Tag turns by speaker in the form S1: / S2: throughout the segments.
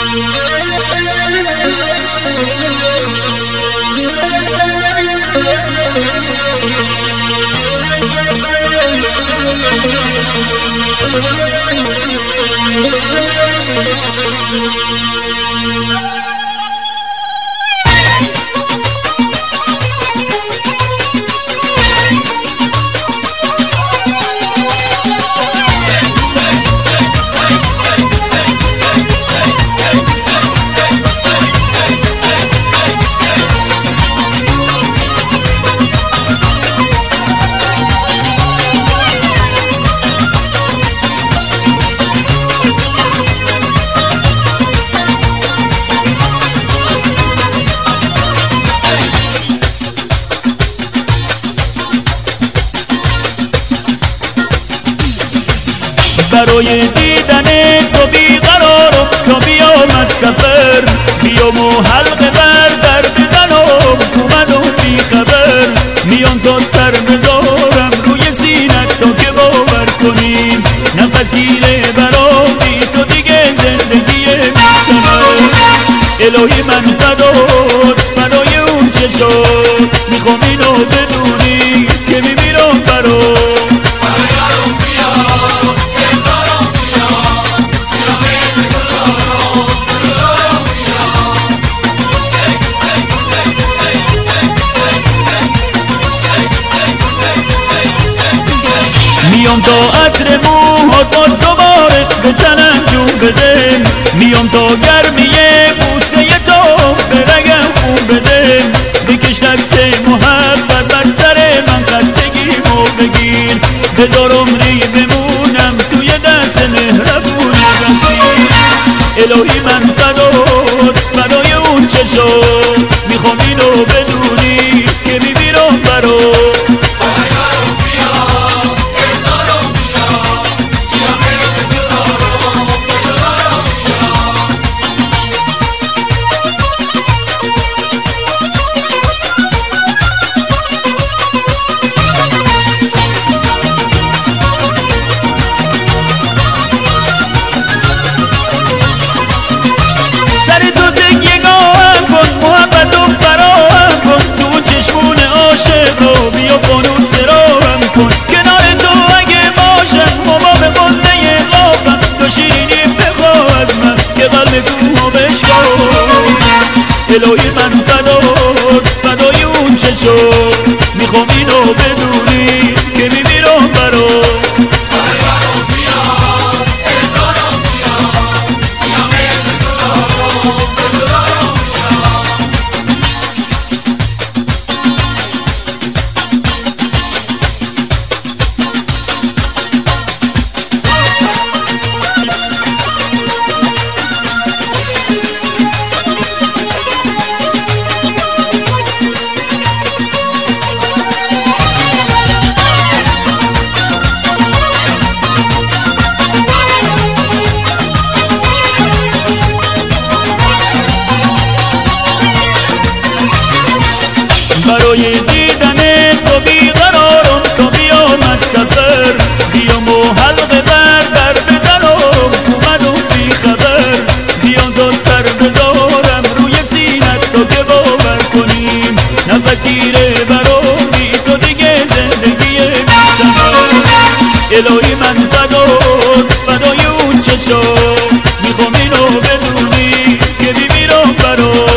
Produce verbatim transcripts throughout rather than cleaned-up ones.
S1: برای دیدن تو بیقرارم تا بیام از سفر، بیام و حلقه بر در بزنم تو منو بیخبر، میام تا سر بذارم روی سینت تا که باور کنیم نفس گیره برای تو دیگه زندگی بی‌ثمر. الهی من فدات فدای اون چه شد، میخوام اینو بدونی که میمیرم برات. میام تا عطر موهات باز دوباره به تنم جون بده، میام تا گرمی بوسه تو به رگم خون بده، بکش دست محبت بر سر من خستگیمو بگیر، بذار عمری بمونم توی دست مهربون رسید. الهی من فدات فدای اون چه شد، میخوام اینو بدونی که میمیرم برات. بیا قانون سرارم کن کنار تو اگه باشم، ماما به قله قافم تو شیرینی بخواد من که قلب تو بشکن. الهی من فدات فدای اون چه شد، میخوام اینو بدونی که میمیرم برات. برای دیدن تو بیقرارم تا بیام از سفر، بیام و حلقه بر در بزنم تو منو بیخبر، بیام تا سر بذارم روی سینت تا که باور کنیم نفس گیره برای تو دیگه زندگی بی‌ثمر. الهی من فدات فدای اون چه شد، میخوام اینو بدونی که میمیرم برات.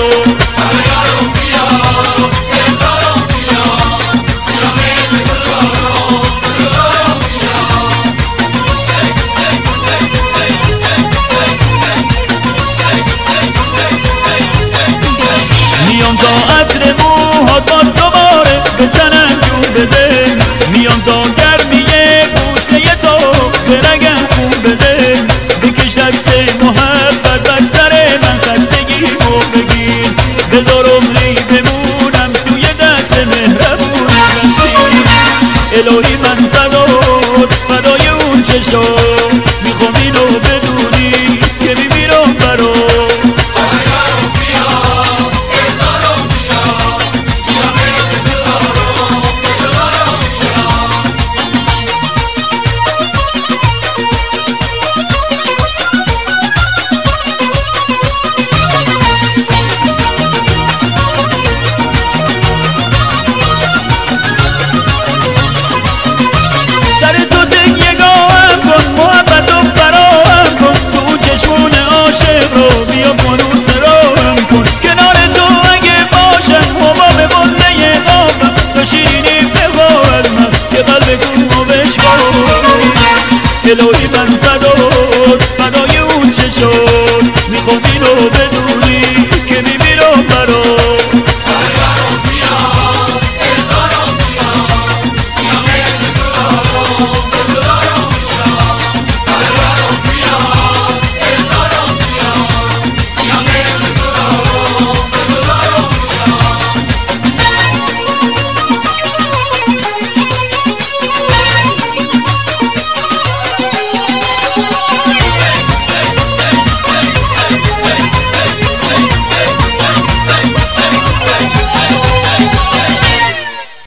S1: میام تا عطر موهات باز دوباره به تنم جون بده، میام تا گرمی بوسه تو به رگم خون بده، بکش دست محبت بر سر من خستگیمو بگیر، بذار عمری بمونم توی دست مهربون رسید. الهی من فدات فدای اون چه شد، میخوام اینو بدونی که میمیرم برات. جلوی من